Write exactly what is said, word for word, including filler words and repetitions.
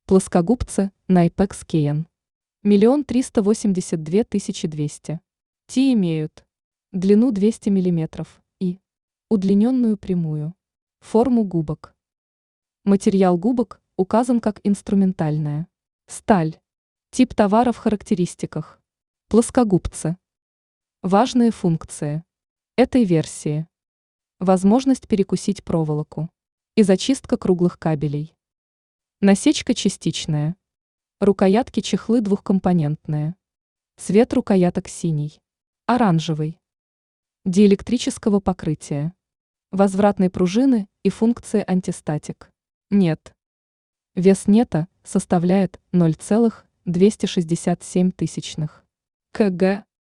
Плоскогубцы Найпекс Кейн. Миллион триста восемьдесят две тысячи двести. Ти имеют длину двести миллиметров и удлиненную прямую форму губок. Материал губок указан как инструментальная сталь. Тип товара в характеристиках. Плоскогубцы. Важные функции этой версии. Возможность перекусить проволоку и зачистка круглых кабелей. Насечка частичная. Рукоятки чехлы двухкомпонентные. Цвет рукояток синий. Оранжевый. Диэлектрического покрытия. Возвратной пружины и функции антистатик. Нет. Вес нета составляет ноль целых двести шестьдесят семь тысячных кг.